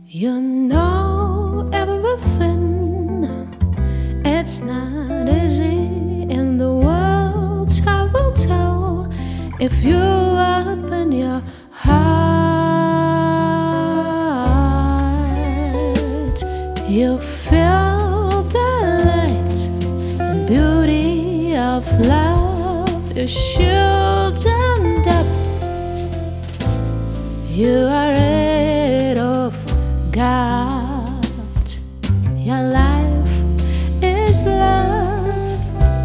You know everything. It's not easy in the world. I will tell if you open your heart. You feel the light and beauty of love. You shouldn't doubt. You are rid of God. Your life is love.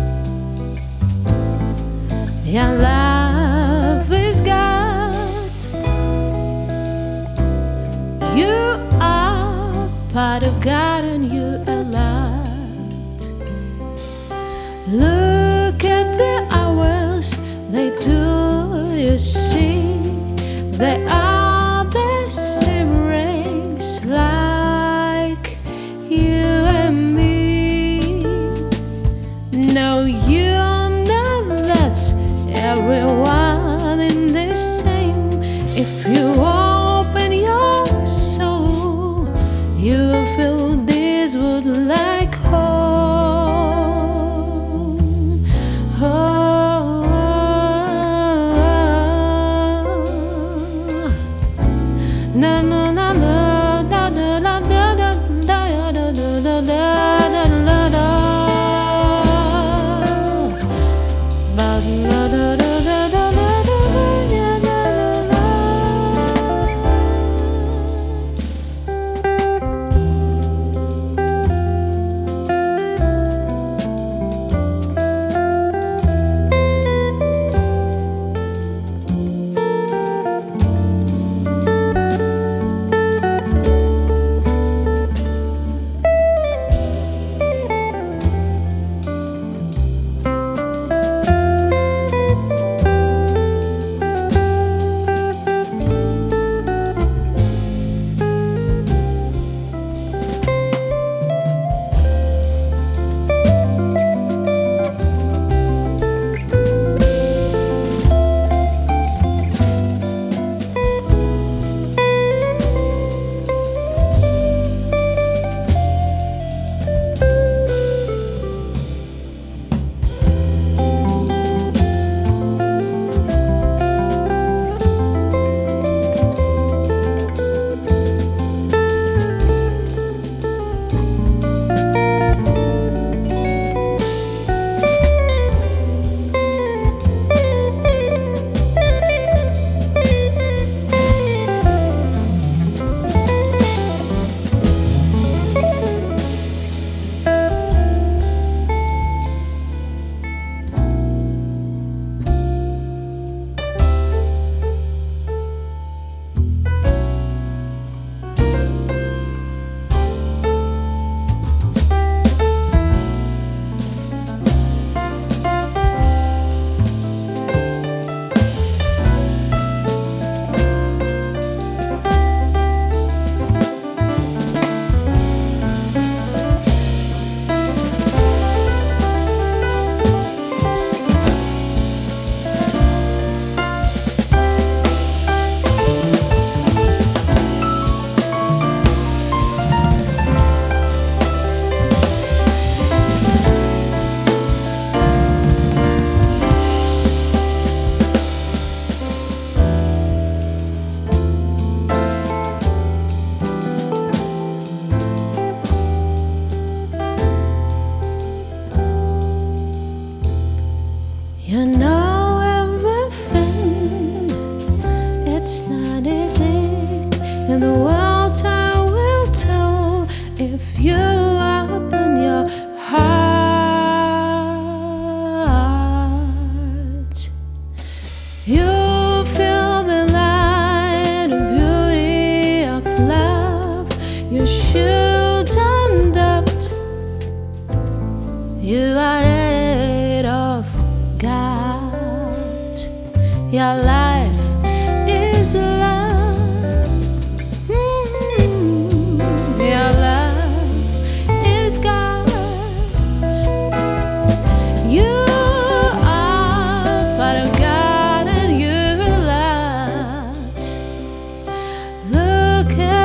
Your life is God. You are part of God and you are loved. Look at the hours, they do, you see, they are the same race like you and me. No, you know that everyone in the same. If you open your soul, you will feel this would like home. Oh, na na na na na na na na na You know everything. It's not easy in the world. I will tell if you open your heart. You feel the light and beauty of love. You shouldn't doubt. You are rid of God. Your life is love. Your life is God. You are part of God and you are loved. Look at